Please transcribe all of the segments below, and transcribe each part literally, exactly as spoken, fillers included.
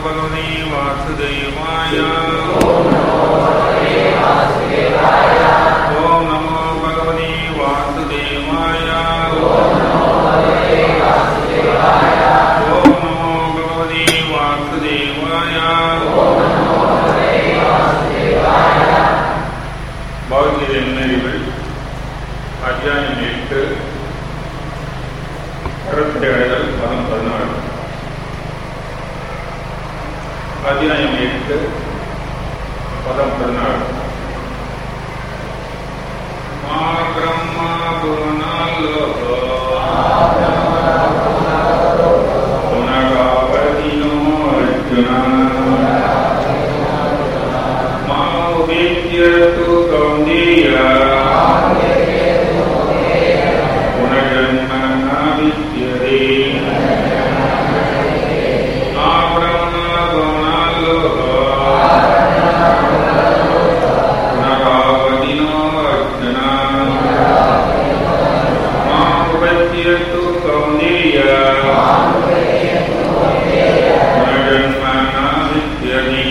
भगवते वासुदेवाय। ओम नमो भगवते वासुदेवाय। ओम नमो भगवते वासुदेवाय। பகவத்கீதை முன்னறிவுகள் அத்தியாயம் எட்டு கருத்துடைகள் பதம் பதினாறு. அத்தியாயம் எட்டு பதம் பதினாறு. மா பிரம்மா புவனாலோகோ புனகாபதினோ அர்ஜுனா மா உபேத்யது கௌந்தேய புனர்ஜன்ம ந வித்யதே. மா பிரம்மா புவனாலோகோ புனகாபதினோ அர்ஜுனா மா உபேத்யது கௌந்தேய புனர்ஜன்ம ந வித்யதே.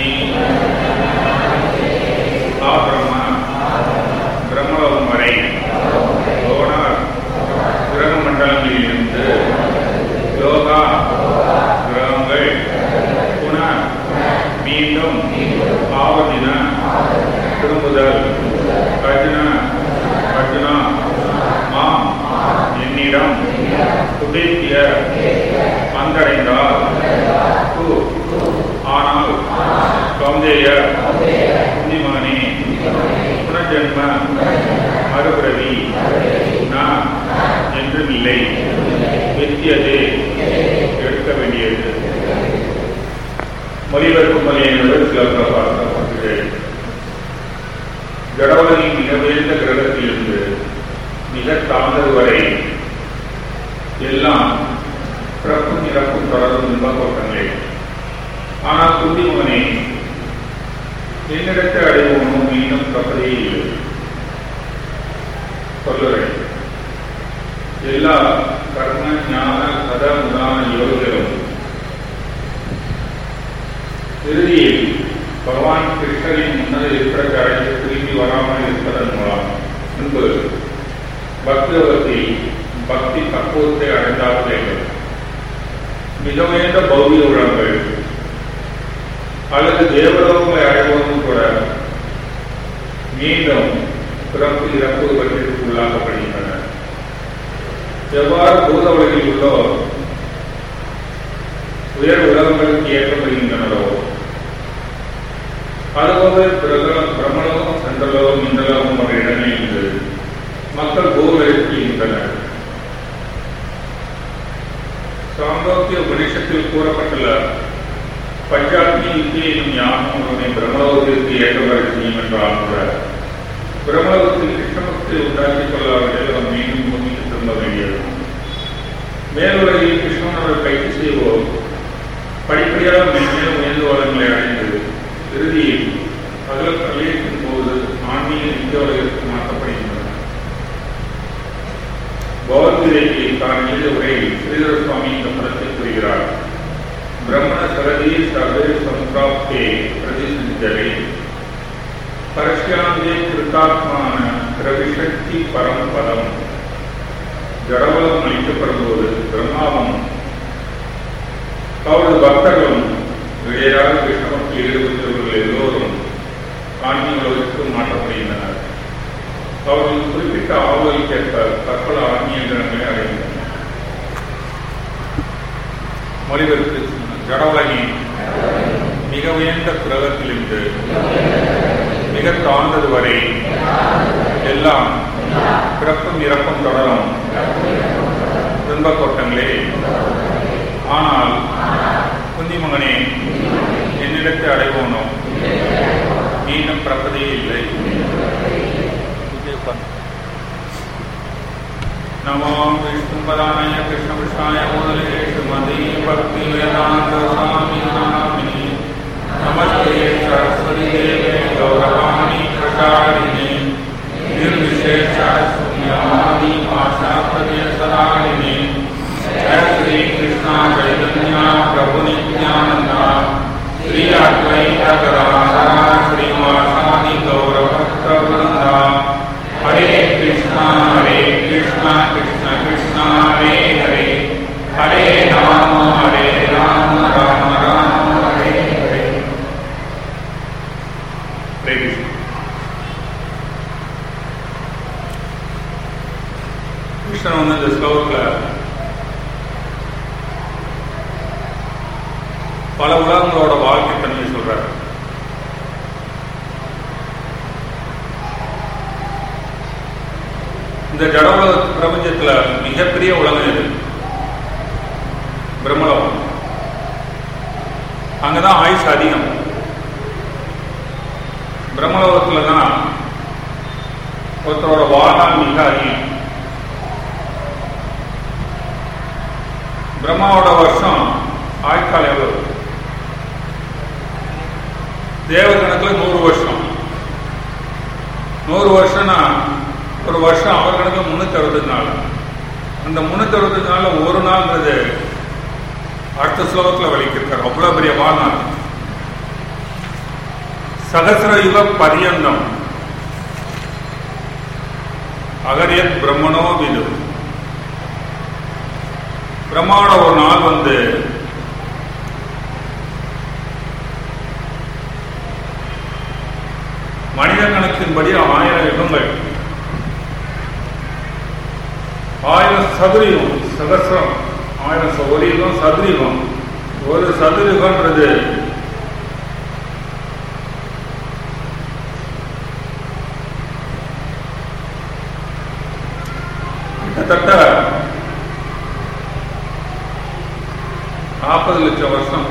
ஆ பிரம்மா பிரம்மலோகம் வரை லோகநாத் கிரக மண்டலங்களிலிருந்து யோகா கிரகங்கள் புன மீண்டும் ஆவதின திரும்புதல் அர்ஜுன அர்ஜுனா மாம் என்னிடம் உபேத்திய வந்தடைந்தால் து ஆனால் கௌந்தேய புண்ணியமகனே புனர்ஜன்ம மறுபிறவி நான் என்றுமில்லை வித்தியது எடுக்க வேண்டியது. மொழிபெயர்க்கும் மொழியினுடன் சில பார்க்கிறேன். ஜடவலின் மிக உயர்ந்த கிரகத்திலிருந்து மிக தாழ்ந்தது வரை எல்லாம் பிறப்பும் இறப்பும் தொடரும் இன்ப கோட்டங்களே. ஆனால் குந்திமகனே என்னிடத்தை அடைவோனும் மீண்டும் தப்பதே இல்லை. சொல்லுரை. எல்லா கர்ம ஞான கத உதான யோகிகளும் இறுதியில் பகவான் கிருஷ்ணரின் முன்னர் இருக்கிற அடைந்து திரும்பி வராமல் இருப்பதன் மூலம் முன்பு பக்தவத்தில் பக்தி பக்குவத்தை அடைந்தாக வேண்டும். மிக உயர்ந்த பௌதிக உலகங்கள் அல்லது தேவலோகங்களை அடைவதும் கூட மீண்டும் பிறப்பு இறப்பு பற்றிற்கு உள்ளாக்கப்படுகின்றன. எவ்வாறு பூத உலகில் உள்ளோ உயர் உலகங்களுக்கு ஏற்றப்படுகின்றனரோ அதுபோல பிரம்மலோகம் சந்திரலோகம் இந்திரலோகம் போன்ற இடங்களிலிருந்து மக்கள் பூவுலகிற்கு இருக்கின்றனர். சாந்தோக்கிய உபநிஷத்தில் கூறப்பட்டுள்ள பஞ்சாக்னி வித்தியை எனும் யாகம் ஒருவனை பிரம்மலோகத்திற்கு ஏற்றவரை செய்யும் என்றால் கூட பிரம்மலோகத்தில் கிருஷ்ணபக்தி உண்டாக்கிக் கொள்ளாவிட்டால் அவர் மீண்டும் பூமிக்கு திரும்ப வேண்டியது. மேலுலகில் கிருஷ்ணனோட கைது செய்வோம் படிப்படியாக மென்மேலும் உயர்ந்த வளங்களை அடைந்தது. இறுதியில் அகல் பிரளயத்தின் போது ஆன்மீக இந்திய உலகிற்கு மாற்றப்படுகின்றன. பகவத்கீதைக்கு தான் எழுத உரையில் ஸ்ரீதர சுவாமி இந்த பதத்தை கூறுகிறார். பிரம்மண சரதி சர்வே சம்பிராப்தே பிரதிசித்தரே பரஸ்யாந்தே கிருத்தாத்மான பிரவிசக்தி பரம்பரம். ஜடவலம் அளிக்கப்படும்போது பிரம்மாவும் அவரது பக்தர்களும் இடையராக கிருஷ்ணபக்தியில் ஈடுபட்டவர்கள் எல்லோரும் ஆன்மீக மாற்றப்படுகின்றனர். அவர்கள் குறிப்பிட்ட ஆவலுக்கேற்ப பற்பல ஆன்மீக கிரகங்களை அடைகின்றனர். மொழிபெயர்ப்பு. ஜடவுலகின் மிக உயர்ந்த கிரகத்திலிருந்து மிக தாழ்ந்தது வரை எல்லாம் பிறப்பும் இறப்பும் தொடரும் துன்பக் கோட்டங்களே. ஆனால் குந்திமகனே என்னிடத்தை அடைவோனோ மீண்டும் பிறப்பதே இல்லை. நமோ விஷ்ணுபதாய கிருஷ்ண கிருஷ்ணாய முதலே ஸ்ரீமதி பக்தி வேதாந்த சுவாமி நாமினி நமஸ்தே சரஸ்வதி தேவே கௌரவாணி பிரசாரிணி निर्विशेष शून्यवादी पाशापदे सदारिणी जय श्री कृष्ण चैतन्य प्रभु नित्यानंद श्री अद्वैत गदाधर श्रीवासादि गौर भक्तवृंदा। हरे कृष्णा हरे कृष्णा कृष्ण कृष्णा हरे हरे, हरे राम हरे राम राम राम हरे हरे। हरे कृष्ण। கிருஷ்ணன் வந்து இந்த ஸ்லோகத்தில் பல உலகங்களோட வாழ்க்கை தன்மையை சொல்றாரு. இந்த ஜட உலக பிரபஞ்சத்துல மிகப்பெரிய உலகம் எது? பிரம்மலோகம். அங்கதான் ஆயுசு அதிகம். பிரம்மலோகத்துல தான் ஒருத்தரோட வாழ்நாள் மிக அதிகம். பிரம்மாவோட வருஷம் ஆயுட்காலம் எவ்வளவு? தேவகணக்கில் நூறு வருஷம். நூறு வருஷம்னா ஒரு வருஷம் அவர் கணக்கில் முன்னூத்தி அறுபத்தஞ்சு நாள். அந்த முன்னூத்தி அறுபத்தஞ்சு நாள் ஒரு நாள்ன்றது அடுத்த ஸ்லோகத்தில் வலிக்கிருக்கார். அவ்வளவு பெரிய வாழ்நாள். சகசிர யுக பரியந்தம் அகரியத் பிரம்மனோ விது. பிரம்மாவோட ஒரு நாள் வந்து மனித கணக்கின்படி ஆயிரம் யுகங்கள். ஆயிரம் சதுரயுகம், சகசிரம் ஆயிரம் ஒரு யுகம், சதுரயுகம். ஒரு சதுரயுகன்றது கிட்டத்தட்ட நாற்பது லட்சம் வருஷம்.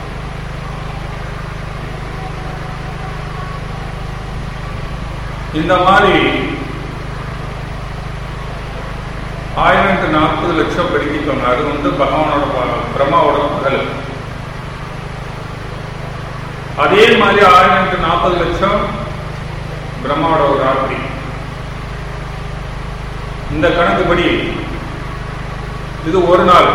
இந்த மாதிரி ஆயிரத்து நாற்பது லட்சம் பெருக்கிக்கோங்க. அது வந்து பகவானோட பிரம்மாவோட பகல். அதே மாதிரி ஆயிரத்து நாற்பது லட்சம் பிரம்மாவோட ஒரு ராத்திரி. இந்த கணக்குப்படி இது ஒரு நாள்.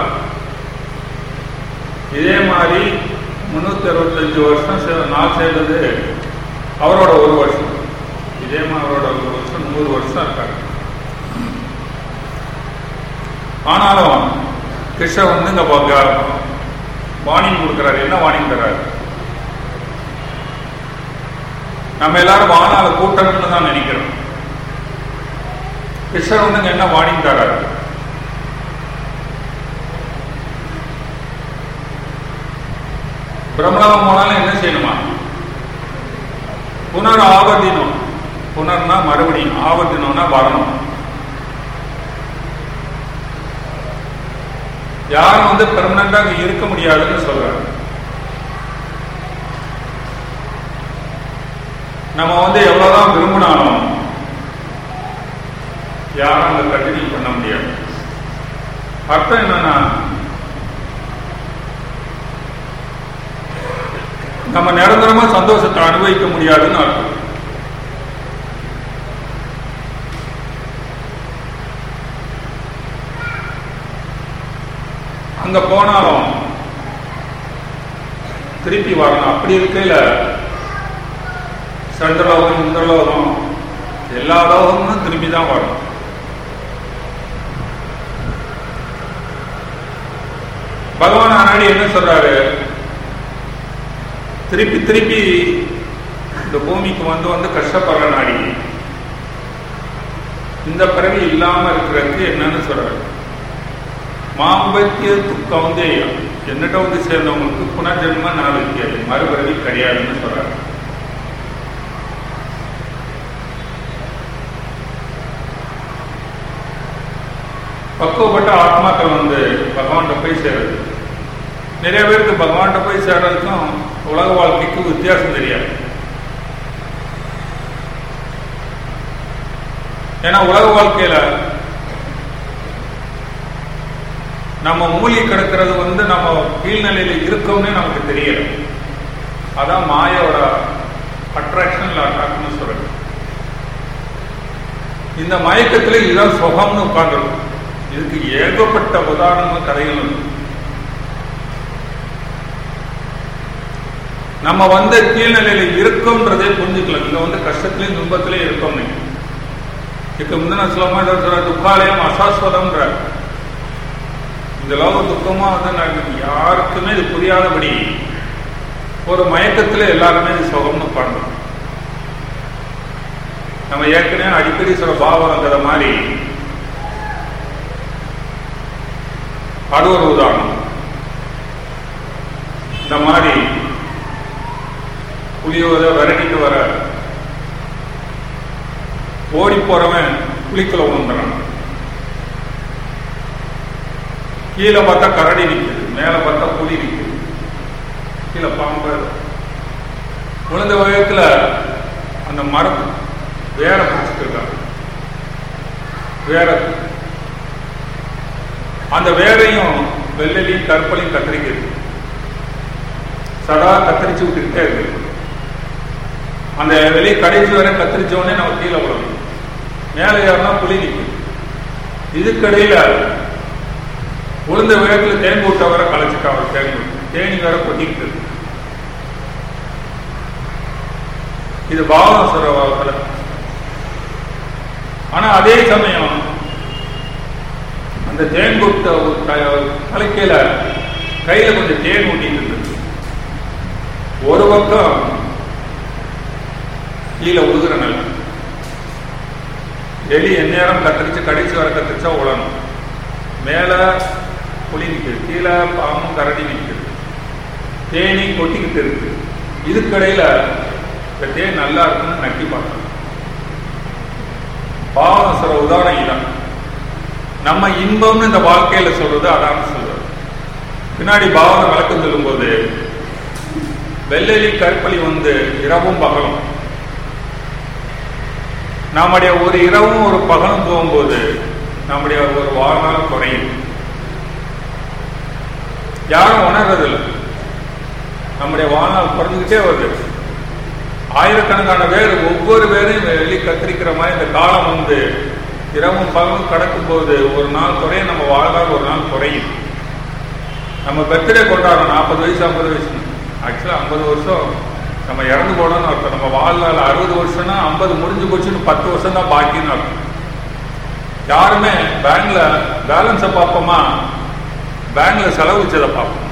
இதே மாதிரி முன்னூத்தி அறுபத்தஞ்சு வருஷம் நாள் சேர்ந்தது அவரோட ஒரு வருஷம். இதே மாதிரி அவரோட ஒரு வருஷம் நூறு வருஷம் இருக்காரு. ஆனாலும் கிருஷ்ணர் வந்து இங்க வார்னிங் கொடுக்கிறாரு. என்ன வார்னிங் தர்றாரு? நம்ம எல்லாரும் வானால கூட்டணும்னு தான் நினைக்கிறோம். கிருஷ்ணர் வந்து என்ன வார்னிங் தர்றாரு? பிரம்மலோகம் போனாலும் என்ன செய்யணுமா? புனர் ஆவர்த்தினம். புனர்னா மறுபடியும், ஆவர்த்தினம்னா வரணும். யாரும் வந்து பெர்மனண்டா அங்க இருக்க முடியாதுன்னு சொல்றாங்க. நம்ம வந்து எவ்வளவுதான் விரும்பினாலும் யாரும் அங்க கண்டினியூ பண்ண முடியாது. அர்த்தம் என்னன்னா, நம்ம நிரந்தரமா சந்தோஷத்தை அனுபவிக்க முடியாதுன்னு அர்த்தம். அங்க போனாலும் திருப்பி வரணும். அப்படி இருக்கையில சந்திரலோகம், இந்திரலோகம், எல்லா லோகமும் திரும்பி தான் வரும். பகவான் ஆனாடி என்ன சொல்றாரு? திருப்பி திருப்பி இந்த பூமிக்கு வந்து வந்து கஷ்டப்படுற நாடி இந்த பிறவி இல்லாம இருக்கிறதுக்கு என்னன்னு சொல்றாரு? மாம்பத்திய துக்கவுந்தேயம். என்னட்ட வந்து சேர்ந்தவங்களுக்கு புனர்ஜென்ம நாளைக்கு மறுபிறவி கிடையாதுன்னு சொல்றாரு. பக்குவப்பட்ட ஆத்மாக்கள் வந்து பகவான்கிட்ட போய் சேர்றது. நிறைய பேருக்கு பகவான்கிட்ட போய் சேர்றதுக்கும் உலக வாழ்க்கைக்கு வித்தியாசம் தெரியாது. ஏன்னா உலக வாழ்க்கையில நம்ம மூழ்கி கிடக்கிறது வந்து நம்ம கீழ்நிலையில இருக்கோம்னே நமக்கு தெரியல. அதான் மாயோட அட்ராக்ஷன் அட்ராக்ஷன் சொல்றது. இந்த மயக்கத்துல இதுதான் சுகம்னு உட்கார்ந்துருக்கும். இதுக்கு ஏகப்பட்ட உதாரணமும் கதைகளும். நம்ம வந்து கீழ்நிலையில இருக்கோம்ன்றதே புரிஞ்சுக்கலாம். இங்க வந்து கஷ்டத்திலையும் துன்பத்திலையும் இருக்கோம். இதுக்கு முந்தின சுலமா சொல்ற துக்காலயம் அசாஸ்வதம்ன்ற இந்த லோக துக்கமா வந்து யாருக்குமே இது புரியாதபடி ஒரு மயக்கத்துல எல்லாருமே இது சுகம்னு பண்றோம். நம்ம ஏற்கனவே அடிக்கடி சொல்ற பாவங்கிற மாதிரி அது ஒரு உதாரணம். இந்த மாதிரி புளியோத விரட்டிட்டு வர ஓடி போறவன் புளிக்குள்ள உணர்ந்துறான். கீழே பார்த்தா கரடி நிற்குது, மேல பார்த்தா புலி நிற்குது, கீழே பாம்பு. உளுந்த வயத்துல அந்த மரத்து வேற பிடிச்சிட்டு இருக்காங்க. வேற அந்த வேரையும் வெள்ளையும் கற்பலையும் கத்திரிக்கிறது, சதா கத்திரிச்சு விட்டுக்கிட்டே இருக்கு. அந்த வெளியே கடைசி வரை கத்திரிச்ச உடனே நம்ம கீழே விடணும். மேலே ஏறினா புலி நிற்கும். இதுக்கடையில உளுந்த வேகத்துல தேன் கூட்ட வர களைச்சிட்டு அவர் தேனி தேனி வேற கொட்டிக்கிட்டு இருக்கு. இது பாவசுர வாக்கில். ஆனா அதே சமயம் அந்த தேன் கூட்ட கலைக்கையில கையில கொஞ்சம் தேன் ஊட்டிட்டு இருக்கு. ஒரு பக்கம் கீழே உழுகுற நிலை. எலி எந்நேரம் கத்திரிச்சு கடிச்சு வர கத்திரிச்சா உழணும். மேல புலி நிற்குது, கீழே பாம்பும் கரடி நிற்குது, தேனி கொட்டிக்கிட்டு இருக்கு. இதுக்கடையில இந்த தேன் நல்லா இருக்குன்னு நக்கி பார்க்கணும். பாவம் சொல்ற உதாரணம் இதான். நம்ம இன்பம்னு இந்த வாழ்க்கையில சொல்றது அதான் சொல்றது. பின்னாடி பாவனை வழக்கம் சொல்லும் போது வெள்ளெலி கற்பழி வந்து இரவும் பகலும், நம்முடைய ஒரு இரவும் ஒரு பகலும் போகும்போது நம்முடைய ஒரு வாழ்நாள் குறையும். யாரும் உணர்றதில்லை. நம்முடைய வாழ்நாள் குறைஞ்சுக்கிட்டே வருது. ஆயிரக்கணக்கான பேர் ஒவ்வொரு பேரையும் வெளி கத்திரிக்கிற மாதிரி இந்த காலம் வந்து இரவும் பகலும் கடக்கும் போது ஒரு நாள் குறையும், நம்ம வாழ்நாள் ஒரு நாள் குறையும். நம்ம பர்த்டே கொண்டாடுறோம் நாற்பது வயசு ஐம்பது வயசு. ஆக்சுவலா ஐம்பது வருஷம் நம்ம இறந்து போனோம்னு அர்த்தம். நம்ம வாழ்நாள் அறுபது வருஷம்னா ஐம்பது முடிஞ்சு போச்சுன்னு பத்து வருஷம் தான் பாக்கின்னு அர்த்தம். யாருமே பேங்க்ல பேலன்ஸை பார்ப்போமா, பேங்க்ல செலவழிச்சதை பார்ப்போம்,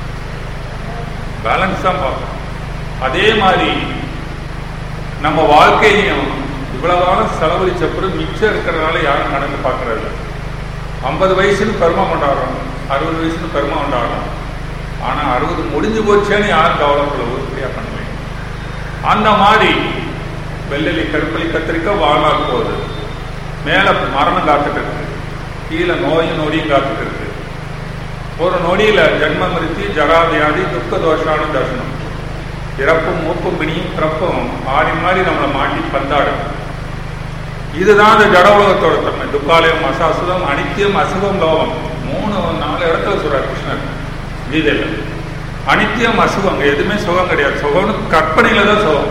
பேலன்ஸ் தான் பார்ப்போம். அதே மாதிரி நம்ம வாழ்க்கையும் இவ்வளவு காலம் செலவழிச்ச பிறகு மிச்சம் இருக்கிறதுனால யாரும் கணக்கு பார்க்கறது. ஐம்பது வயசுன்னு பெருமை கொண்டாடுறோம், அறுபது வயசுன்னு பெருமை கொண்டாடுறோம். ஆனா அறுபது முடிஞ்சு போச்சேன்னு யாரும் கவலைப்பட உருப்படியா பண்ணுவேன். அந்த மாதிரி வெள்ளெலி கருப்பலி கத்திரிக்க வாழ்நாள் போகுது. மேல மரணம் காத்துட்டு இருக்கு, கீழே நோயும் நொடியும் காத்துட்டு இருக்கு. ஒரு நொடியில ஜென்ம மிருத்தி ஜராவியாதி துக்க தோஷான தர்சனம், இறப்பும் மூப்பும் பிணியும் பிறப்பும் மாறி மாறி நம்மளை மாட்டி பந்தாடும். இதுதான் இந்த ஜட உலகத்தோட தன்மை. துக்காலயம் அசாசுதம் அனித்தியம் அசுகம் லோகம். மூணு நாலு இடத்துல சொல்றார் கிருஷ்ணர் கீதையில. அனித்தியம் அசுகம், எதுவுமே சுகம் கிடையாது. சுகம்னு கற்பனையில தான் சுகம்,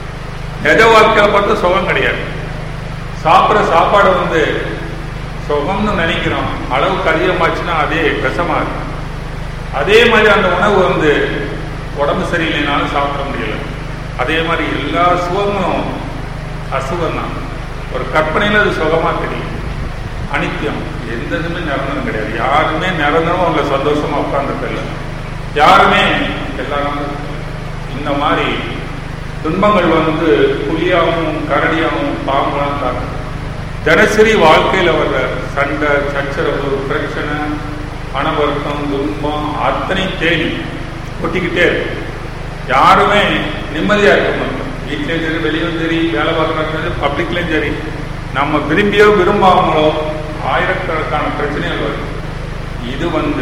எத வாழ்க்கையில பார்த்து சுகம் கிடையாது. சாப்பிட்ற சாப்பாடு வந்து சுகம்னு நினைக்கிறோம், அளவுக்கு அதிகமாச்சுன்னா அதே விஷமா இருக்கு. அதே மாதிரி அந்த உணவு வந்து உடம்பு சரியில்லைனாலும் சாப்பிட முடியல. அதே மாதிரி எல்லா சுகமும் அசுகம் தான். ஒரு கற்பனையில அது சுகமா தெரியும். அனித்தியம், எந்த இதுமே நிரந்தரம் கிடையாது. யாருமே நிரந்தரம் அவங்க சந்தோஷமா உட்கார்ந்துருக்கல. யாருமே எல்லாரும் இந்த மாதிரி துன்பங்கள் வந்து புலியாகவும் கரடியாகவும் பாம்பெல்லாம் காட்டும். தினசரி வாழ்க்கையில வர்ற சண்டை சச்சரவு பிரச்சனை அனவர்த்தம் துன்பம் அத்தனை தேடி கொட்டிக்கிட்டே இருக்கு. யாருமே நிம்மதியா இருக்க மாட்டோம். வீட்லயும் சரி, வெளியும் சரி, வேலை பார்க்கறது பப்ளிக்லயும் சரி, நம்ம விரும்பியோ விரும்பாமலோ ஆயிரக்கணக்கான பிரச்சனைகள் வரும். இது வந்து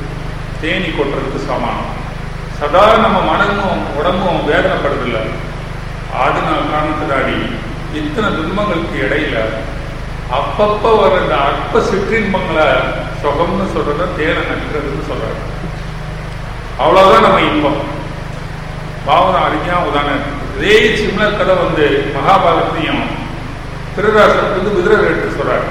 தேனி கொட்டுறதுக்கு சமானம். சதா நம்ம மனமும் உடம்பும் வேதனைப்படுறதில்லை. அதனால காரணத்தினாடி இத்தனை துன்பங்களுக்கு இடையில அப்பப்ப வர இந்த அற்ப சிற்றின்பங்களை சுகம்னு சொல்றத தேனை நட்டுறதுன்னு சொல்றாங்க. அவ்வளவுதான் நம்ம இன்பம். பாவனை அருமையா உதாரணம். இதே சிம்லர் கதை வந்து மகாபாரதத்தையும் திருராசனுக்கு வந்து விதுரர் எடுத்து சொல்றாரு.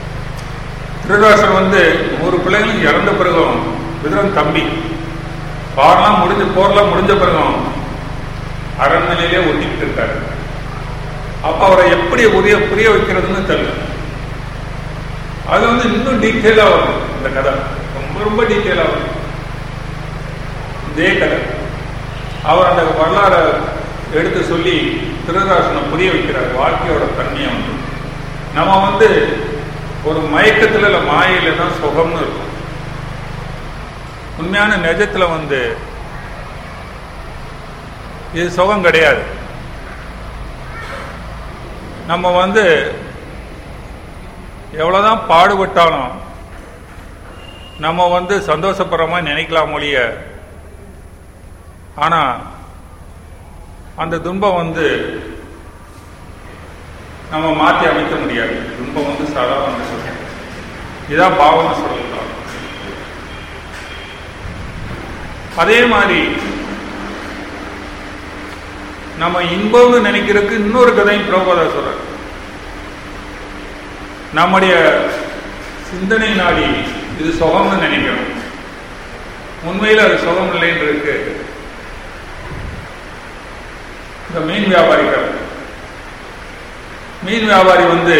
திருராசன் வந்து ஒரு பிள்ளைகளும் இறந்த பிறகும் விதுரன் தம்பி பாடலாம் முடிஞ்ச போர்லாம் முடிஞ்ச பிறகும் அரண்மனையிலே ஒட்டிக்கிட்டு இருக்காரு. அப்ப அவரை எப்படி உரிய புரிய வைக்கிறதுன்னு தெரியல. அது வந்து இன்னும் டீட்டெயிலா வரும் இந்த கதை, ரொம்ப ரொம்ப டீட்டெயிலா வரும் இதே கதை. அவர் அந்த வரலாறை எடுத்து சொல்லி திருதராசனை புரிய வைக்கிறார் வாழ்க்கையோட தன்மையை. வந்து நம்ம வந்து ஒரு மயக்கத்துல இல்ல மாயில தான் சுகம்னு இருக்கும். உண்மையான நிஜத்துல வந்து இது சுகம் கிடையாது. நம்ம வந்து எவ்வளவுதான் பாடுபட்டாலும் நம்ம வந்து சந்தோஷப்படுறமா நினைக்கலாம் ஒழிய, ஆனா அந்த துன்பம் வந்து நம்ம மாற்றி அமைக்க முடியாது. துன்பம் வந்து சாதாரண சொல்றேன், இதான் பாவனை சொல்லலாம். அதே மாதிரி நம்ம இன்பம்னு நினைக்கிறதுக்கு இன்னொரு கதையும் பிரபுபாதா சொல்றார். நம்முடைய சிந்தனை நாடி இது சுகம்னு நினைக்கிறோம், உண்மையில் அது சுகம் இல்லைன்னு இருக்கு. இந்த மீன் வியாபாரிகள், மீன் வியாபாரி வந்து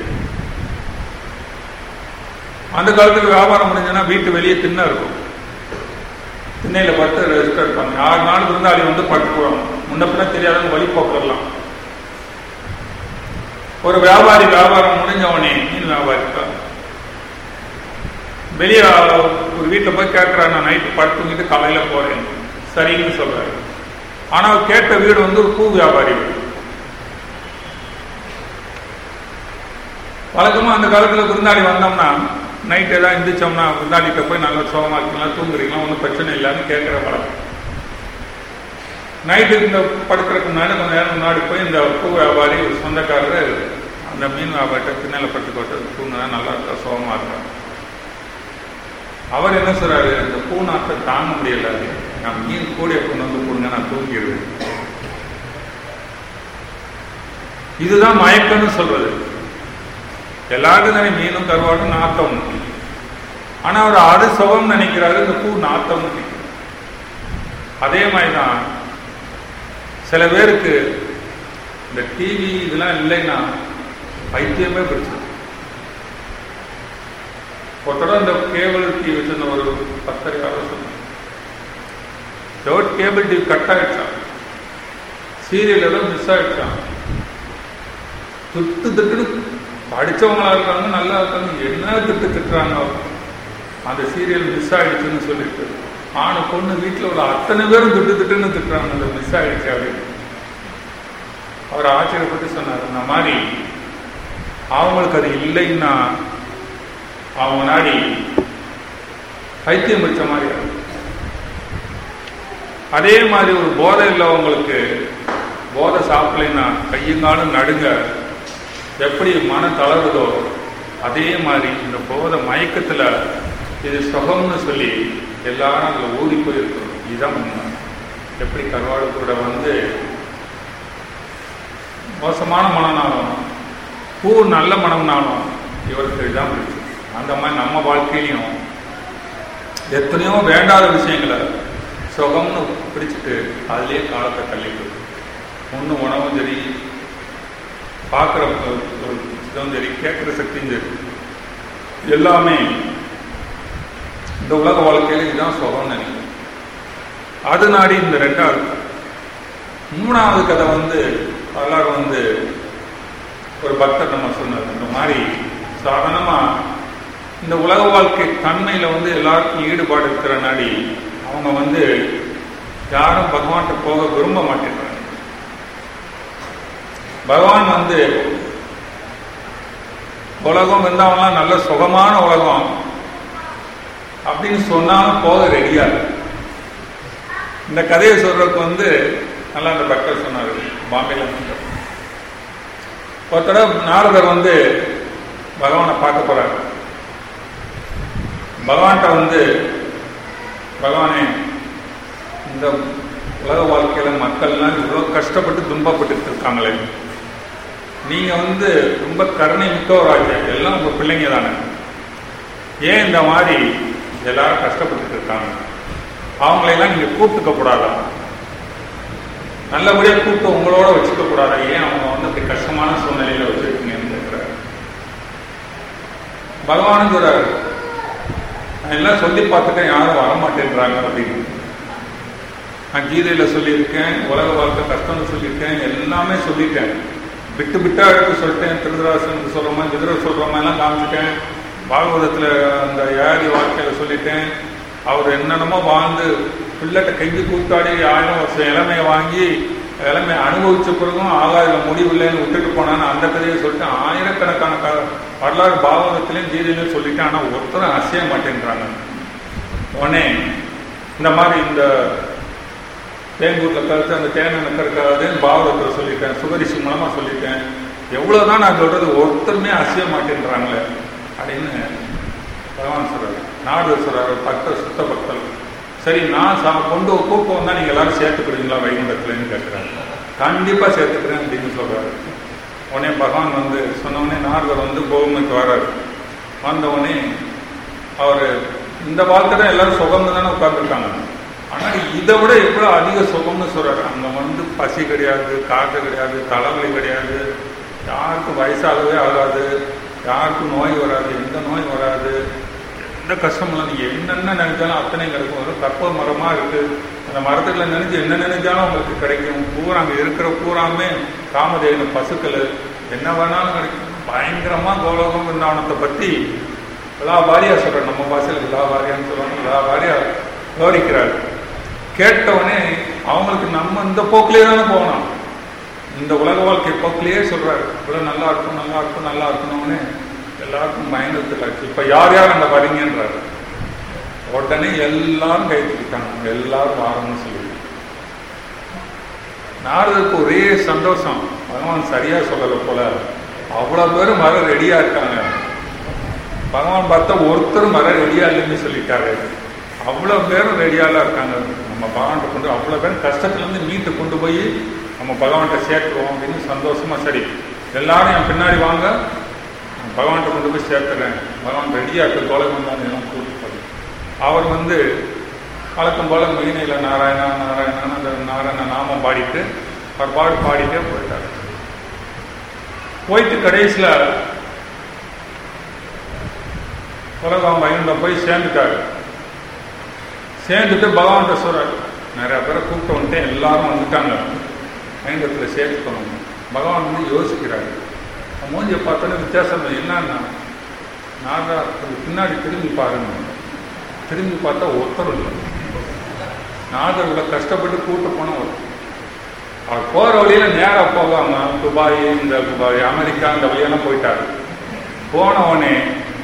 அந்த காலத்துக்கு வியாபாரம் முடிஞ்சதுன்னா வீட்டு வெளியே திண்ணை இருக்கும், திண்ணையில படுத்து ரெஸ்ட் எடுப்பாங்க. ஆறு நாள் விருந்தாளி வந்து படுத்துக்குவாங்க, முன்ன பின்ன தெரியாதவங்க வழி போக்கலாம். ஒரு வியாபாரி வியாபாரம் முடிஞ்சவனே மீன் வியாபாரி வெளியே ஒரு வீட்டில் போய் கேட்கிறார், நான் நைட்டு படுத்துக்கிட்டு காலையில போறேன், சரின்னு சொல்றாரு. ஆனா கேட்ட வீடு வந்து ஒரு பூ வியாபாரி வீடு. வழக்கமா அந்த காலத்துல விருந்தாளி வந்தோம்னா நைட் ஏதாவது எந்திரிச்சோம்னா விருந்தாளிகிட்ட போய் நல்லா சோகமா இருக்கீங்களா, தூங்குறீங்களா, ஒன்றும் பிரச்சனை இல்லைன்னு கேட்கிற பழக்கம். நைட்டு இந்த படுக்கிறதுக்கு முன்னாடி கொஞ்சம் நேரம் முன்னாடி போய் இந்த பூ வியாபாரி ஒரு சொந்தக்காரர் அந்த மீன் வியாபாரிட்ட பின்னால பட்டு போட்டு தூங்குனா நல்லா இருக்கா, சோகமா இருக்கா. அவர் என்ன சொல்றாரு, இந்த பூ நாட்டை தாங்க முடியல, நான் மீன் கூடைய கொண்டு வந்து கொடுங்க, நான் தூங்கிடுவேன். இதுதான் மயக்கம்னு சொல்றது. எல்லாருக்கும் தானே மீனும் கருவாடும் நாத்தம், ஆனா அவர் அது சுகம் நினைக்கிறாரு, இந்த பூ நாத்தம் நினைக்கிறார். அதே மாதிரிதான் சில பேருக்கு இந்த டிவி இதெல்லாம் இல்லைன்னா பைத்தியமே பிடிச்சது. ஒருத்தட இந்த கேபிள் டிவி வச்சிருந்த ஒரு பத்தரையாளர் சொன்னாங்க, கேபிள் டிவி கட் ஆயிடுச்சான், சீரியல் ஏதோ மிஸ் ஆயிடுச்சான். திட்டு திட்டுன்னு படிச்சவங்களா இருக்காங்க, நல்லா இருக்காங்க, என்ன திட்டு திட்டுறாங்க. அந்த சீரியல் மிஸ் ஆயிடுச்சுன்னு சொல்லிட்டு ஆணு பொண்ணு வீட்டில் உள்ள அத்தனை பேரும் திட்டு திட்டுன்னு திட்டுறாங்க, அந்த மிஸ் ஆயிடுச்சு அப்படின்னு. அவர் ஆச்சரியப்பட்டு சொன்னார், இந்த மாதிரி அவங்களுக்கு அது இல்லைன்னா அவங்க நாடி பைத்தியம் பிடிச்ச மாதிரி. அதே மாதிரி ஒரு போதை இல்லவங்களுக்கு போதை சாப்பிடலைன்னா கையங்காலும் நடுங்க எப்படி மன தளருதோ, அதே மாதிரி இந்த போதை மயக்கத்துல இது சுகம்னு சொல்லி எல்லாரும் அதில் ஓடி போயிருக்கணும். இதுதான் உண்மை. எப்படி கருவாடு கூட வந்து மோசமான மனம்னாலும் பூ நல்ல மனம்னாலும் இவருக்கு இதுதான் பிடிக்கும். அந்த மாதிரி நம்ம வாழ்க்கையிலையும் எத்தனையோ வேண்டாத விஷயங்களை சுகம்னு பிடிச்சிட்டு அதுலேயே காலத்தை தள்ளிட்டு, ஒன்று உணவும் சரி, பார்க்குற இதுவும் சரி, கேட்குற சக்தியும் சரி, எல்லாமே இந்த உலக வாழ்க்கையில இதுதான் சுகம்னு நினைக்கிறேன். அது நாடி இந்த ரெண்டாவது மூணாவது கதை வந்து வரலாறு வந்து ஒரு பக்தர் நம்ம சொன்னார். இந்த மாதிரி சாதாரணமா இந்த உலக வாழ்க்கை தன்மையில வந்து எல்லாருக்கும் ஈடுபாடு இருக்கிற நாடி அவங்க வந்து யாரும் பகவான்கிட்ட போக விரும்ப மாட்டேங்கிறாங்க. பகவான் வந்து உலகம் வந்தவங்களாம் நல்ல சுகமான உலகம் அப்படின்னு சொன்னாலும் போக ரெடியா. இந்த கதையை சொல்றதுக்கு வந்து நல்லா அந்த பக்தர் சொன்னார், பாம்பேல ஒரு தடவை நாரதர் வந்து பகவானை பார்க்க போறாரு. பகவான்கிட்ட வந்து, பகவானே இந்த உலக வாழ்க்கையில மக்கள்லாம் இவ்வளவு கஷ்டப்பட்டு துன்பப்பட்டு இருக்காங்களே, நீங்க வந்து ரொம்ப கருணை மிக்கவராக, எல்லாம் உங்க பிள்ளைங்க தானே, ஏன் இந்த மாதிரி எல்லாரும் கஷ்டப்பட்டு இருக்காங்க அவங்களையெல்லாம் நீங்க கூப்பிட்டுக்க கூடாதா? நல்லபடியா கூப்பிட்டு உங்களோட வச்சுக்க கூடாதா? ஏன் அவங்க வந்து அப்படி கஷ்டமான சூழ்நிலையில வச்சிருக்கீங்கன்னு கேட்கிறாரு. பகவானுக்கு ஒரு நான் எல்லாம் சொல்லி பார்த்துட்டேன், யாரும் வரமாட்டேன்றாங்க அப்படின்னு. நான் கீதையில சொல்லியிருக்கேன், உலக வாழ்க்கை கஷ்டம்னு சொல்லியிருக்கேன், எல்லாமே சொல்லிட்டேன். விட்டு விட்டா எடுத்து சொல்லிட்டேன். திருதராசனுக்கு சொல்ற மாதிரி விதுரர் சொல்ற மாதிரி எல்லாம் காமிச்சிட்டேன். பாகவதத்துல அந்த ஏழி வாழ்க்கையில சொல்லிட்டேன். அவர் என்னென்னமோ வாழ்ந்து பிள்ளைட்ட கெஞ்சி கூத்தாடி ஆயிரம் வருஷம் இளமையை வாங்கி இளமையை அனுபவிச்ச பிறகும் ஆகாதுல முடிவில்லைன்னு விட்டுட்டு போனான்னு அந்த கதையை சொல்லிட்டேன். ஆயிரக்கணக்கான க வரலாறு பாகவதத்திலையும் கீதையிலையும் சொல்லிட்டேன். ஆனால் ஒருத்தரும் அசைய மாட்டேன்றாங்க. உடனே இந்த மாதிரி இந்த தேங்கூர்ல கருத்து அந்த தேனை நக்கறக்காதுன்னு பாகவதத்தில் சொல்லிட்டேன், சுகரிசி மூலமா சொல்லிட்டேன். எவ்வளவுதான் நான் சொல்றது, ஒருத்தருமே அசைய மாட்டேன்றாங்களே அப்படின்னு பகவான் சொல்றாரு. நாடு சொல்றாரு, பக்தர் சுத்த பக்தர். சரி, நான் கொண்டு கூப்பிட்டு வந்தா நீங்க எல்லாரும் சேர்த்துக்கிறீங்களா வைகுண்டத்துலன்னு கேட்கிறாரு. கண்டிப்பா சேர்த்துக்கிறேன் அப்படின்னு சொல்றாரு. உடனே பகவான் வந்து சொன்னவொடனே நாரதர் வந்து கோபுமைக்கு வர்றாரு. வந்தவொடனே அவரு இந்த வாழ்க்கை தான் எல்லாரும் சுகம்னு தானே உட்கார்ந்துருக்காங்க. ஆனா இதை விட எவ்வளவு அதிக சுகம்னு சொல்றாரு. அங்க வந்து பசி கிடையாது, காற்று கிடையாது, தலைவலி கிடையாது, யாருக்கும் வயசாகவே ஆகாது, யாருக்கும் நோய் வராது, எந்த நோய் வராது, எந்த கஷ்டம் இல்லை. நீங்க என்னென்ன நினைச்சாலும் அத்தனை கிடைக்கும். ஒரு கற்ப மரமா இருக்கு, அந்த மரத்துக்குள்ள நினைச்சு என்ன நினைச்சாலும் உங்களுக்கு கிடைக்கும். பூரா அங்க இருக்கிற பூராமே காமதேவன பசுக்கள் என்ன வேணாலும் கிடைக்கும். பயங்கரமா கோலோகம் பிருந்தாவனத்தை பத்தி விழாவாரியா சொல்ற. நம்ம பாசையில் விழாவாரியான்னு சொல்லுவாங்க. விழாவாரியா விவரிக்கிறாரு. கேட்டவனே அவங்களுக்கு நம்ம இந்த போக்கிலே தானே போகணும், இந்த உலக வாழ்க்கை போக்கிலேயே சொல்றாரு. இவ்வளவு நல்லா இருக்கும், நல்லா இருக்கும், நல்லா இருக்கணும்னு எல்லாருக்கும் பயங்கரத்துக்காச்சு. இப்ப யார் யார் அங்க வரீங்கன்றாரு. உடனே எல்லாரும் கை தூக்கிட்டாங்க, எல்லாரும் வாரம்னு சொல்லி. நாரதருக்கு ஒரே சந்தோஷம். பகவான் சரியா சொல்லல போல, அவ்வளவு பேரும் வர ரெடியா இருக்காங்க. பகவான் பார்த்தா ஒருத்தரும் வர ரெடியா இல்லைன்னு சொல்லிட்டாரு. அவ்வளவு பேரும் ரெடியாலாம் இருக்காங்க. நம்ம பகவான்கிட்ட கொண்டு அவ்வளவு பேரும் கஷ்டத்துல இருந்து மீட்டு கொண்டு போய் நம்ம பகவான்கிட்ட சேர்க்கிறோம் அப்படின்னு சந்தோஷமா. சரி, எல்லாரும் என் பின்னாடி வாங்க, பகவான்கிட்ட கொண்டு போய் சேர்த்துறேன். பகவான் ரெடியா இருக்க தோழகம் தான் எல்லாம் கூப்பிட்டு அவர் வந்து வழக்கம் போல மீனையில நாராயணா நாராயணா அந்த நாராயண நாமம் பாடிட்டு அவர் பாடு பாடிட்டே போயிட்டாரு. போயிட்டு கடைசியில உலகம் வைகுண்டம் போய் சேர்ந்துட்டாரு. சேர்ந்துட்டு பகவான்கிட்ட சொல்றாரு, நிறைய பேரை கூப்பிட்டு வந்துட்டேன், எல்லாரும் வந்துட்டாங்க, வைகுண்டத்தில் சேர்த்துக்கணும். பகவான் வந்து யோசிக்கிறாரு. மூஞ்சியை பார்த்தோன்னே வித்தியாசம் என்னன்னா, நாகா பின்னாடி திரும்பி பாருங்க. திரும்பி பார்த்தா ஒருத்தர் இல்லை. நாகர்களை கஷ்டப்பட்டு கூட்டு போன ஒருத்தர். அவர் போற வழியில நேராக போகாம துபாய், இந்த துபாய் அமெரிக்கா இந்த வழியெல்லாம் போயிட்டாரு. போனவனே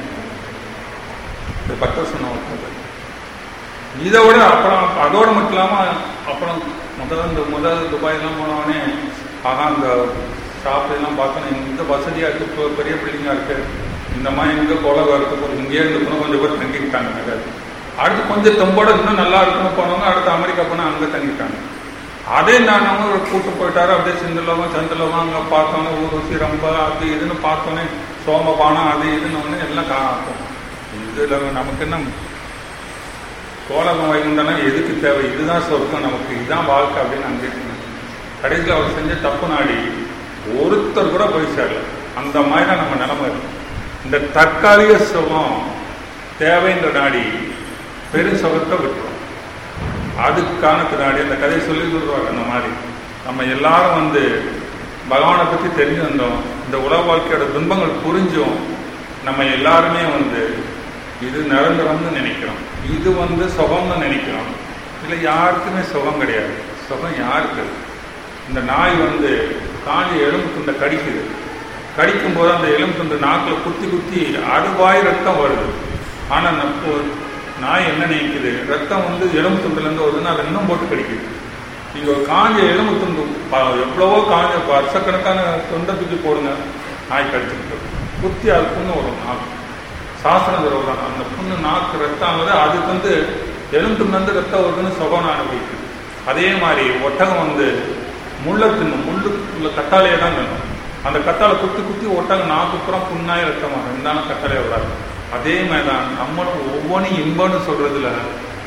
இந்த பக்தர் சொன்ன ஒருத்தர். இதை விட அப்புறம் அதோட மட்டும் இல்லாம அப்புறம் முதல் இந்த முதல் துபாயெல்லாம் போனவனே ஆகா இந்த ஷாப் எல்லாம் பார்த்தோன்னா இந்த வசதியா இருக்கு, பெரிய பில்டிங்கா இருக்கு, இந்த மாதிரி எங்க குலகம் இருக்கு, இங்கேயே இருக்கணும், கொஞ்சம் பேர் தங்கிக்கிட்டாங்க. அடுத்து கொஞ்சம் தெம்போட இன்னும் நல்லா இருக்கணும் போனவங்க அடுத்து அமெரிக்கா போனா அங்க தங்கிட்டாங்க. அதே நான் ஒரு கூட்டு போயிட்டாரு. அப்படியே செந்தலோகம் சந்தலோகம் அங்க பார்த்தோன்னே ஊருசி ரொம்ப அது இதுன்னு பார்த்தோன்னே சோமபானம் அது இதுன்னு எல்லாம் காக்கும். இதுல நமக்கு என்ன கோலகம் வைகுண்டனா எதுக்கு தேவை, இதுதான் சொர்க்கம், நமக்கு இதுதான் வாழ்க்கை அப்படின்னு அங்கே கடைசியில் அவர் செஞ்ச தப்பு நாடி ஒருத்தர் கூட போய் சேரல. அந்த மாதிரி தான் நம்ம நிலைமை இருக்கும். இந்த தற்காலிக சுகம் தேவைன்ற நாடி பெரும் சுகத்தை விட்டுரும். அதுக்கான நாடி அந்த கதையை சொல்லி சொல்லுவாங்க. அந்த மாதிரி நம்ம எல்லாரும் வந்து பகவானை பற்றி தெரிஞ்சு வந்தோம், இந்த உலக வாழ்க்கையோட துன்பங்கள் புரிஞ்சோம். நம்ம எல்லாருமே வந்து இது நிரந்தரம்னு நினைக்கிறோம், இது வந்து சுகம்னு நினைக்கிறோம். இல்லை, யாருக்குமே சுகம் கிடையாது. சுகம் யாருக்கு? இந்த நாய் வந்து காஞ்சி எலும்பு துண்டை கடிக்குது. கடிக்கும் போது அந்த எலும்பு துண்டு நாக்கில் குத்தி குத்தி அறுவாய் ரத்தம் வருது. ஆனால் நம்ம நாய் என்ன நினைக்குது, ரத்தம் வந்து எலும்பு துண்டுலேருந்து வருதுன்னு அதை இன்னும் போட்டு கடிக்குது. நீங்கள் ஒரு காஞ்ச எலும்பு துண்டு எவ்வளவோ காஞ்ச வருஷக்கணக்கான தொண்டை தூக்கி போடுங்க, நாய் கடிச்சுக்கிட்டு குத்தி அது புண்ணு வரும். நாக்கு சாஸ்திரம் தருவாங்க. அந்த புண்ணு நாக்கு ரத்தம் ஆகுது, அதுக்கு வந்து எலும்பு துண்டு வந்து ரத்தம் வருதுன்னு சுகம் அனுபவிக்குது. அதே மாதிரி ஒட்டகம் வந்து முள்ளை தின்னும், முள்ளு உள்ள கத்தாலையே தான் தின்னும். அந்த கத்தாலை குத்தி குத்தி ஒட்டகம் நாக்குப்புறம் புண்ணாய் ரத்தமாக இருந்தாலும் கத்தாலையே வராது. அதே மாதிரி தான் நம்மளும் ஒவ்வொன்றும் இன்பம்னு சொல்றதுல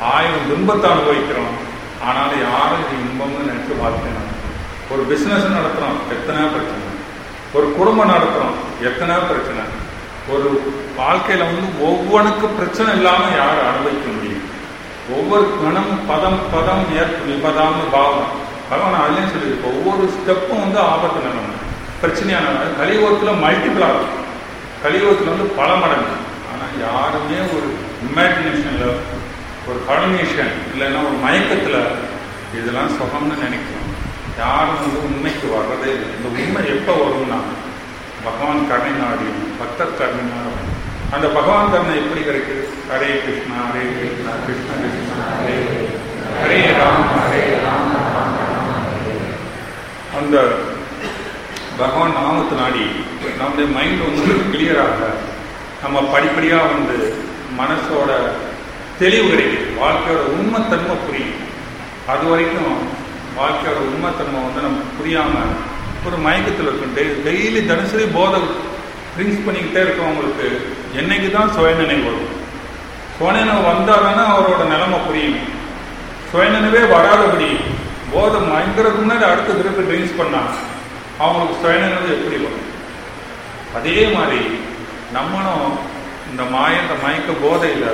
ஆயிரம் துன்பத்தை அனுபவிக்கிறோம், ஆனாலும் யாரும் இது இன்பம்னு நினைச்சு வாழ்க்கணும். ஒரு பிசினஸ் நடத்துறோம், எத்தனை பிரச்சனை. ஒரு குடும்பம் நடத்துறோம், எத்தனை பிரச்சனை. ஒரு வாழ்க்கையில வந்து ஒவ்வொன்றுக்கு பிரச்சனை இல்லாம யாரும் அனுபவிக்க முடியும். ஒவ்வொரு கணம் பதம் பதம் ஏற்பு விபதாம்னு பாவம் பகவான் அதுலேயும் சொல்லியிருக்கு. ஒவ்வொரு ஸ்டெப்பும் வந்து ஆபத்து நிலைமை பிரச்சனையான கலியுகத்துல மல்டிபிள் ஆகும். கலியுகத்துல வந்து பல மடங்கு. ஆனா யாருமே ஒரு இமேஜினேஷன்ல ஒரு கல்மினேஷன் இல்லைன்னா ஒரு மயக்கத்துல இதெல்லாம் சுகம்னு நினைக்கிறோம். யாரும் வந்து உண்மைக்கு வர்றதே இல்லை. இந்த உண்மை எப்போ வரும்னா பகவான் கருணை நாடியும் பக்தர் கருணை நாடும். அந்த பகவான் கருணை எப்படி கிடைக்குது? ஹரே கிருஷ்ணா ஹரே கிருஷ்ணா கிருஷ்ண கிருஷ்ணா ஹரே ஹரே ராம ஹரே ராம ராம ராம ஹரே. அந்த பகவான் நாமத்து நாடி நம்முடைய மைண்ட் வந்து கிளியராக நம்ம படிப்படியாக வந்து மனசோட தெளிவு கிடைக்குது. வாழ்க்கையோட உண்மைத்தன்மை புரியும். அது வரைக்கும் வாழ்க்கையோட உண்மைத்தன்மை வந்து நம்ம புரியாமல் ஒரு மயக்கத்தில் இருக்கும். டெய்லி தினசரி போதை ட்ரிங்க்ஸ் பண்ணிக்கிட்டே இருக்கவங்களுக்கு என்னைக்கு தான் சுயநினைவு வரும்? சுயநினைவு வந்தால் தானே அவரோட நிலைமை புரியும். சுயநினைவே வராதபடி போதை மயங்கிறதுக்கு முன்னாடி அடுத்த திருப்பி ட்ரிங்க்ஸ் பண்ணா அவங்களுக்கு சுயநினைவு எப்படி வரும்? அதே மாதிரி நம்மளும் இந்த மாய இந்த மயக்க போதையில்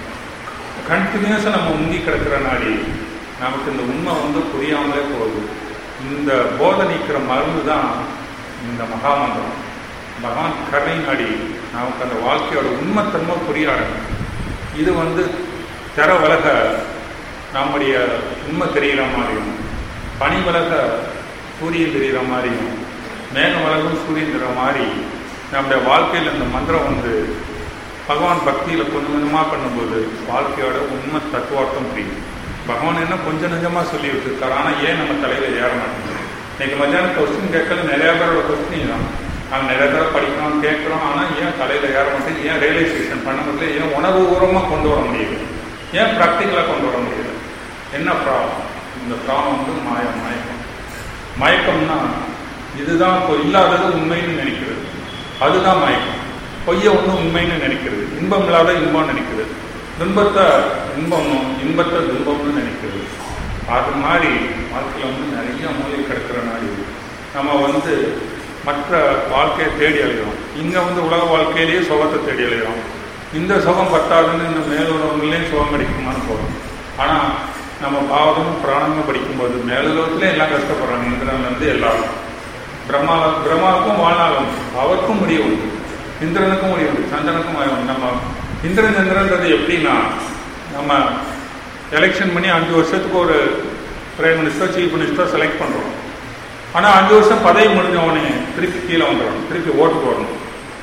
கண்டினியூஸாக நம்ம முங்கி கிடக்கிற நாடி நமக்கு இந்த உண்மை வந்து புரியாமலே போகுது. இந்த போதை நீக்கிற மருந்து தான் இந்த மகாமந்திரம். பகவான் கருணை நாடி நமக்கு அந்த வாழ்க்கையோட உண்மைத்தன்மை புரியாடுங்க. இது வந்து திற விலக நம்முடைய உண்மை தெரிகிற மாதிரியும், பனி விலக சூரியன் தெரிகிற மாதிரியும், மேகம் விலகும் சூரியன் தெரிகிற மாதிரி நம்முடைய வாழ்க்கையில் இந்த மந்திரம் வந்து பகவான் பக்தியில் கொஞ்சம் கொஞ்சமாக பண்ணும்போது வாழ்க்கையோட உண்மை தத்துவார்த்தம் புரியும். பகவான் என்ன கொஞ்சம் நெஞ்சமாக சொல்லி விட்டுருக்காரு. ஆனால் ஏன் நம்ம தலையில் ஏற மாட்டேங்குது? இன்னைக்கு மத்தியானம் கொஸ்டின் கேட்கறது நிறையா பேரோட கொஸ்டின் தான். நாங்கள் நிறைய தடவை படிக்கிறோம் கேட்குறோம், ஆனால் ஏன் தலையில் ஏற மாட்டேங்குது? ஏன் ரியலைசேஷன் பண்ண முடியல? ஏன் உணர்வு பூர்வமாக கொண்டு வர முடியுது? ஏன் ப்ராக்டிக்கலாக கொண்டு வர முடியுது? என்ன ப்ராப்ளம்? இந்த ப்ராப்ளம் வந்து மாயம் மயக்கம். மயக்கம்னா இதுதான் இப்போ இல்லாதது உண்மைன்னு நினைக்கிறது, அதுதான் மயக்கம். பொய்ய ஒன்று உண்மைன்னு நினைக்கிறது, இன்பம் இல்லாத இன்பம் நினைக்கிறது, துன்பத்தை இன்பமும் இன்பத்தை துன்பம்னு நினைக்கிறது. அது மாதிரி வாழ்க்கையில் வந்து நிறைய மூலை கிடக்கிற நாடி நம்ம வந்து மற்ற வாழ்க்கையை தேடி அழைகிறோம். இங்கே வந்து உலக வாழ்க்கையிலேயே சுகத்தை தேடி அழைகிறோம். இந்த சுகம் பத்தாதுன்னு இந்த மேலுலகங்களையும் சுகம் கிடைக்குமான்னு போகிறோம். ஆனால் நம்ம பாவமும் பிராணமும் படிக்கும்போது மேலுலகத்திலே எல்லாம் கஷ்டப்படுறாங்க. இந்திரன்லேருந்து எல்லாரும் பிரம்மா பிரம்மாவுக்கும் வாழ்நாளும் அவருக்கும் முடிவு உண்டு, இந்திரனுக்கும் முடிவு உண்டு, சந்திரனுக்கும் உண்டு. நம்ம இந்திரன் சந்திரன்றது எப்படின்னா நம்ம எலெக்ஷன் பண்ணி அஞ்சு வருஷத்துக்கு ஒரு prime minister chief minister select பண்ணுறோம். ஆனால் அஞ்சு வருஷம் பதவி முடிஞ்சவனே திருப்பி கீழே வந்துடணும், திருப்பி ஓட்டு போடணும்.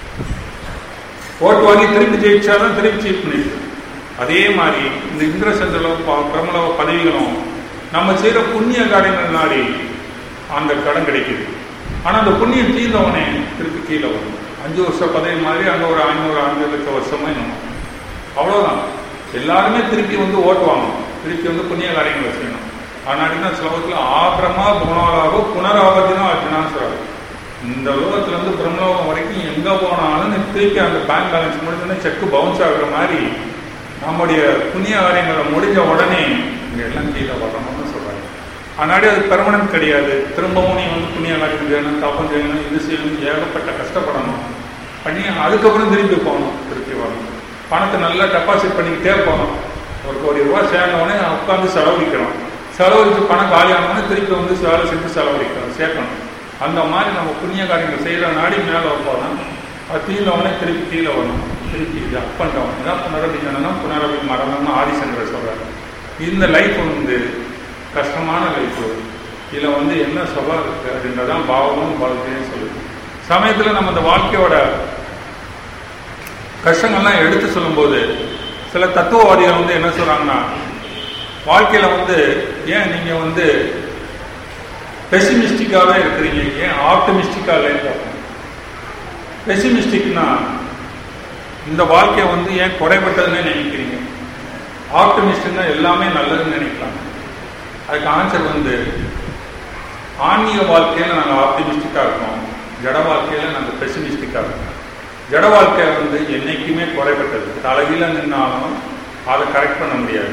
ஓட்டு வாங்கி திருப்பி ஜெயிச்சாதான் திருப்பி சீஃப் மினிஸ்டர். அதே மாதிரி இந்த இந்திர சந்திரலோ பிரமலோ பதவிகளும் நம்ம செய்கிற புண்ணிய காரியங்கள் நாடி அந்த கடன் கிடைக்குது. ஆனால் அந்த புண்ணியம் தீர்ந்தவனே திருப்பி கீழே வரும். அஞ்சு வருஷம் பதவி மாதிரி அங்கே ஒரு ஐநூறு அஞ்சு லட்சம் வருஷமா இன்னும் அவ்வளோதான். எல்லாருமே திருப்பி வந்து ஓட்டுவாங்க, திருப்பி வந்து புண்ணிய காரியங்களை செய்யணும். ஆனால் ஸ்லோகத்தில் ஆபிரமா குணாலாவோ புனராவதினோ அர்ஜுனான்னு சொல்றாரு. இந்த லோகத்துல இருந்து பிரம்மலோகம் வரைக்கும் எங்கே போனாலும் திருப்பி அந்த பேங்க் பேலன்ஸ் முடிஞ்சோடனே செக்கு பவுன்ஸ் ஆகுற மாதிரி நம்முடைய புண்ணிய காரியங்களை முடிஞ்ச உடனே இங்கே எல்லாம் கீழே வரணும்னு சொல்றாங்க. ஆனாடி அது பெர்மனன்ட் கிடையாது. திரும்பவும் நீ வந்து புண்ணிய காரியம் செய்யணும், தப்பம் செய்யணும், இது செய்யணும், ஏகப்பட்ட கஷ்டப்படணும் பண்ணி அதுக்கப்புறம் திருப்பி போகணும், திருப்பி வரணும். பணத்தை நல்லா டெபாசிட் பண்ணிக்கிட்டே போகணும். ஒரு கோடி ரூபாய் சேர்ந்தவொடனே உட்காந்து செலவழிக்கிறோம், செலவழித்து பணம் காலியானவொடனே திருப்பி வந்து வேலை செஞ்சு செலவழிக்கிறோம், சேர்க்கணும். அந்த மாதிரி நம்ம புண்ணிய காரியங்கள் செய்கிற நாடி மேலே போகணும். அது தீர்ந்தவொடனே திருப்பி கீழே வரணும், திருப்பி இது அப் அண்ட் டவுன். இதான் புனரபிஜனனம் புனரபி மரணம்னு ஆதிசங்கர் சொல்கிறார். இந்த லைஃப் வந்து கஷ்டமான லைஃப். இதில் வந்து என்ன சுகம் இருக்குது அப்படின்றதான் பாவமும் வாழ்க்கையும் சொல்லுது. சமயத்தில் நம்ம இந்த வாழ்க்கையோட கஷ்டங்கள்லாம் எடுத்து சொல்லும்போது சில தத்துவவாதிகள் வந்து என்ன சொல்கிறாங்கன்னா, வாழ்க்கையில் வந்து ஏன் நீங்கள் வந்து பெசிமிஸ்டிக்காகவே இருக்கிறீங்க, ஏன் ஆப்டமிஸ்டிக்காக இல்லைன்னு பார்ப்போம். பெசிமிஸ்டிக்னா இந்த வாழ்க்கையை வந்து ஏன் குறைபட்டதுன்னு நினைக்கிறீங்க, ஆப்டமிஸ்ட்னா எல்லாமே நல்லதுன்னு நினைக்கலாம். அதுக்கு ஆன்சர் வந்து ஆன்மீக வாழ்க்கையில் நாங்கள் ஆப்டமிஸ்டிக்காக இருக்கோம், ஜட வாழ்க்கையில் நாங்கள் பெசிமிஸ்டிக்காக இருக்கோம். ஜட வாழ்க்கை வந்து என்றைக்குமே குறைபட்டது. தலைகீழ நின்னாலும் அதை கரெக்ட் பண்ண முடியாது.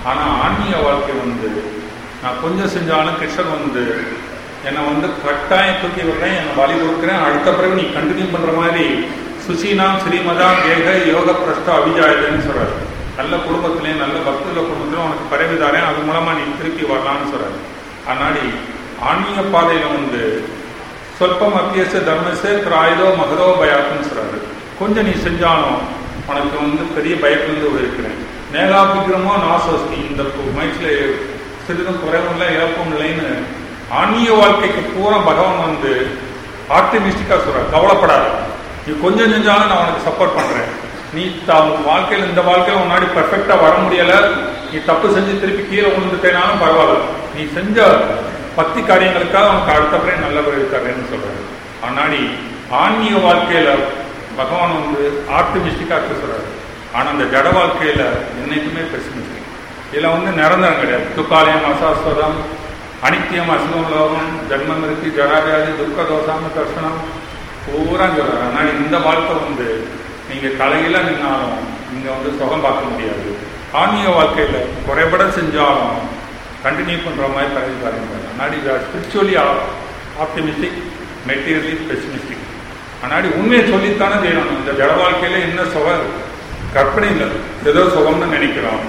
ஆனால் ஆன்மீக வாழ்க்கை வந்து நான் கொஞ்சம் செஞ்சாலும் கிருஷ்ணன் வந்து என்னை வந்து கட்டாயம் தூக்கி விடுறேன், என்னை வழி கொடுக்குறேன், அடுத்த பிறகு நீ கண்டினியூ பண்ணுற மாதிரி சுசீனாம் ஸ்ரீமதாம் ஏக யோக பிரஷ்ட அபிஜாயதுன்னு சொல்கிறார். நல்ல குடும்பத்திலையும் நல்ல பக்தியுள்ள குடும்பத்திலையும் உனக்கு பரவி தாரேன், அது மூலமாக நீ திருப்பி வரலான்னு சொல்கிறார். அதனாடி ஆன்மீக பாதையில் வந்து சொல்பம் அப்பியச தர்மசே திராயுதோ மகதோ பயாத்துன்னு சொல்கிறாரு. கொஞ்சம் நீ செஞ்சாலும் உனக்கு வந்து பெரிய பயத்திலிருந்து இருக்கிறேன். நேகாபிக்கிரமோ நாசோஸ்தி, இந்த மயிற்சியில் சிறிதும் குறைவும் இல்லை இழப்பும் இல்லைன்னு ஆன்மீக வாழ்க்கைக்கு பூரா பகவான் வந்து ஆப்டிமிஸ்டிக்காக சொல்கிறார். கவலைப்படாத, நீ கொஞ்சம் செஞ்சாலும் நான் உனக்கு சப்போர்ட் பண்ணுறேன். நீ த வாழ்க்கையில் இந்த வாழ்க்கையில் முன்னாடி பர்ஃபெக்டாக வர முடியலை, நீ தப்பு செஞ்சு திருப்பி கீழே விழுந்துட்டேனாலும் பரவாயில்ல, நீ செஞ்ச பக்தி காரியங்களுக்காக அவனுக்கு அடுத்த பிறகு நல்ல பிறகு தரேன்னு சொல்கிறாரு. ஆனாடி ஆன்மீக வாழ்க்கையில் பகவான் வந்து ஆப்டிமிஸ்டிக்காக சொல்கிறாரு. ஆனால் அந்த ஜட வாழ்க்கையில் என்னைக்குமே பெசிமிஸ்டிக். இதில் வந்து நிரந்தரம் கிடையாது. துக்காலயம் அசாஸ்வதம் அனித்தியம் அசுலோகம் ஜன்மம் இருக்கு ஜடாவியாதி துக்க தோசாம தர்சனம் பூரா சொல்கிறார். ஆனால் இந்த வாழ்க்கை வந்து நீங்கள் தலையில் நின்னாலும் நீங்கள் வந்து சுகம் பார்க்க முடியாது. ஆன்மீக வாழ்க்கையில் குறைபட செஞ்சாலும் கண்டினியூ பண்ணுற மாதிரி பரவி பாருங்க. அன்னாடி ஸ்பிரிச்சுவலி ஆப்டிமிஸ்டிக், மெட்டீரியலி பெசிமிஸ்டிக். அன்னாடி உண்மையை சொல்லித்தானே செய்யணும். இந்த ஜட வாழ்க்கையில் என்ன சுகம் கற்பனை இல்லை, ஏதோ சுகம்னு நினைக்கிறோம்,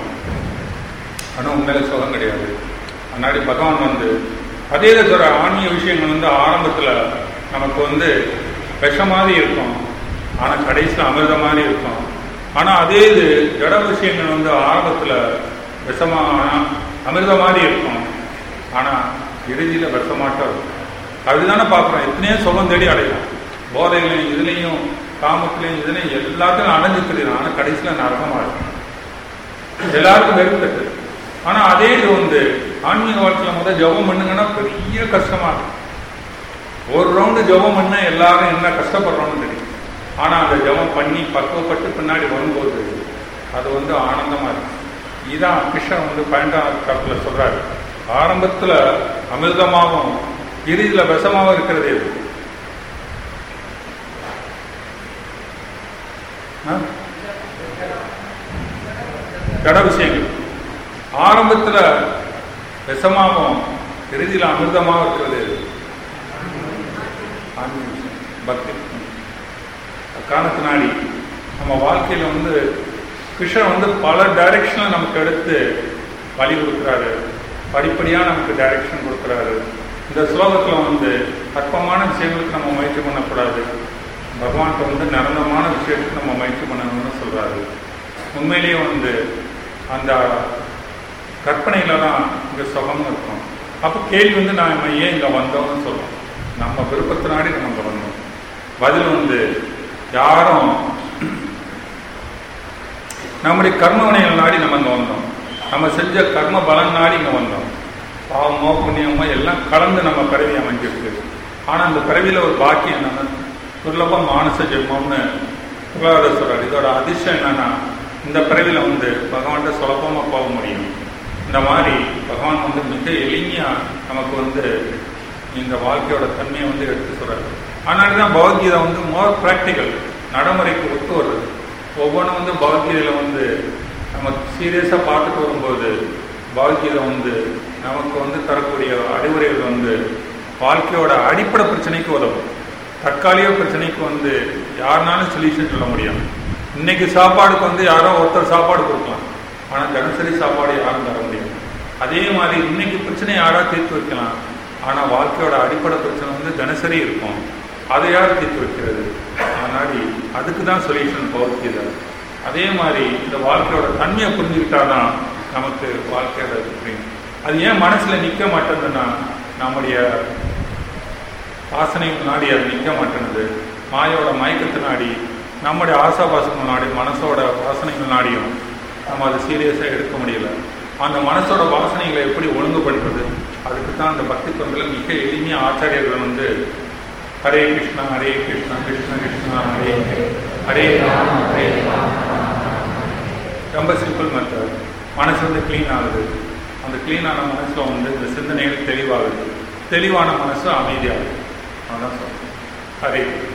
ஆனால் உண்மையில சுகம் கிடையாது. அன்னாடி பகவான் வந்து அதே சொல்ற ஆன்மீக விஷயங்கள் வந்து ஆரம்பத்தில் நமக்கு வந்து விஷ மாதிரி இருக்கும், ஆனால் கடைசியில் அமிர்த மாதிரி இருக்கும். ஆனால் அதே இது ஜட விஷயங்கள் வந்து ஆரம்பத்தில் விஷமாக அமிர்த மாதிரி இருக்கும், ஆனால் இறுதியில் விஷமாட்டம் இருக்கும். அதுதானே பார்க்குறோம். எத்தனையோ சுகம் தேடி அடையலாம், போதைகளையும் இதுலேயும் காமத்திலையும் இதுலையும் எல்லாத்தையும் அடைஞ்சு தெரியும், ஆனால் கடைசியில் நரகமாக இருக்கும், எல்லாருக்கும் வெறுப்பது. ஆனால் அதே இது வந்து ஆன்மீக வாழ்க்கையில் முதல் ஜபம் பண்ணுங்கன்னா பெரிய கஷ்டமாக இருக்கும். ஒரு ரவுண்டு ஜபம் பண்ண எல்லாரும் என்ன கஷ்டப்படுறோம்னு தெரியும். ஆனால் அந்த ஜபம் பண்ணி பக்குவப்பட்டு பின்னாடி வரும்போது அது வந்து ஆனந்தமாக இருக்கும். இதுதான் கிருஷ்ணன் வந்து பன்னெண்டாம் காலத்தில் சொல்கிறாரு. ஆரம்பத்தில் அமிர்தமாகவும் இறுதியில் விஷமாகவும் இருக்கிறது எது? ஜட விஷயங்கள். ஆரம்பத்தில் விஷமாகவும் இறுதியில் அமிர்தமாக இருக்கிறது எது? பக்தி. காரணத்தினாடி நம்ம வாழ்க்கையில் வந்து கிருஷ்ணன் வந்து பல டைரக்ஷனில் நமக்கு எடுத்து வழி கொடுக்குறாரு, படிப்படியாக நமக்கு டைரக்ஷன் கொடுக்குறாரு. இந்த ஸ்லோகத்தில் வந்து அற்பமான விஷயங்களுக்கு நம்ம முயற்சி பண்ணக்கூடாது, பகவான்கிட்ட வந்து நிரந்தரமான விஷயத்துக்கு நம்ம முயற்சி பண்ணணும்னு சொல்கிறாரு. உண்மையிலேயே வந்து அந்த கற்பனையில் தான் இங்கே சுகம்னு இருக்கும். அப்போ கேள்வி வந்து நாம் ஏன் இங்கே வந்தோம்னு சொல்லுவோம். நம்ம விருப்பத்தினாடி நம்ம இங்கே வந்தோம். பதில் வந்து யாரும் நம்முடைய கர்மவினைகள் நாடி நம்ம இங்கே வந்தோம், நம்ம செஞ்ச கர்ம பலன் நாடி இங்கே வந்தோம். பாவமோ புண்ணியமோ எல்லாம் கலந்து நம்ம பிறவி அமைஞ்சிருக்கு. ஆனால் அந்த பிறவியில் ஒரு பாக்கியம் என்னன்னா துர்லபம் மானச ஜென்மம்னு பிரகலாதர் சொல்றாரு. இதோட அதிர்ஷ்டம் என்னன்னா இந்த பிறவியில் வந்து பகவான்கிட்ட சுலபமாக போக முடியும். இந்த மாதிரி பகவான் வந்து மிக எளிமையாக நமக்கு வந்து இந்த வாழ்க்கையோட தன்மையை வந்து எடுத்து சொல்றாரு. ஆனால் தான் பகவத்கீதை வந்து மோர் ப்ராக்டிக்கல், நடைமுறைக்கு ஒத்து வருது. ஒவ்வொன்றும் வந்து பகவத்கீதையில் வந்து நம்ம சீரியஸாக பார்த்துட்டு வரும்போது பகவத்கீதை வந்து நமக்கு வந்து தரக்கூடிய அறிவுரைகள் வந்து வாழ்க்கையோட அடிப்படை பிரச்சனைக்கு உதவும். தற்காலிக பிரச்சனைக்கு வந்து யாருனாலும் சொல்யூஷன் சொல்ல முடியும். இன்னைக்கு சாப்பாடுக்கு வந்து யாரோ ஒருத்தர் சாப்பாடு கொடுக்கலாம், ஆனால் தினசரி சாப்பாடு யாரும் தர முடியும். அதே மாதிரி இன்னைக்கு பிரச்சனை யாராவது தீர்த்து வைக்கலாம், ஆனால் வாழ்க்கையோட அடிப்படை பிரச்சனை வந்து தினசரி இருக்கும், அதை யார் தீர்த்து வைக்கிறது? அதனாடி அதுக்கு தான் சொல்யூஷன் பகவத்கீதை. அதே மாதிரி இந்த வாழ்க்கையோட தன்மையை புரிஞ்சுக்கிட்டாதான் நமக்கு வாழ்க்கையோட புரியும். அது ஏன் மனசில் நிற்க மாட்டேங்குதுன்னா நம்முடைய வாசனைகள் நாடி அது நிற்க மாட்டேங்குது. மாயோட மயக்கத்து நாடி நம்முடைய ஆசாபாசங்கள் நாடி மனசோட வாசனைகள் நாடியும் நம்ம அதை சீரியஸாக எடுக்க முடியல. அந்த மனசோட வாசனைகளை எப்படி ஒழுங்குபடுத்துறது? அதுக்கு தான் அந்த பக்தி தொண்டில் மிக எளிமையாக ஆச்சாரியர்கள் வந்து ஹரே கிருஷ்ணா ஹரே கிருஷ்ணா கிருஷ்ண கிருஷ்ணா ஹரே ஹரே ராம ஹரே ரொம்ப சிம்பிள் மெத்தட். மனசு வந்து க்ளீன் ஆகுது. அந்த க்ளீனான மனசில் வந்து இந்த சிந்தனைகள் தெளிவாகுது. தெளிவான மனசு அமைதியாகுது. அதான் சொல்றேன். ஹரே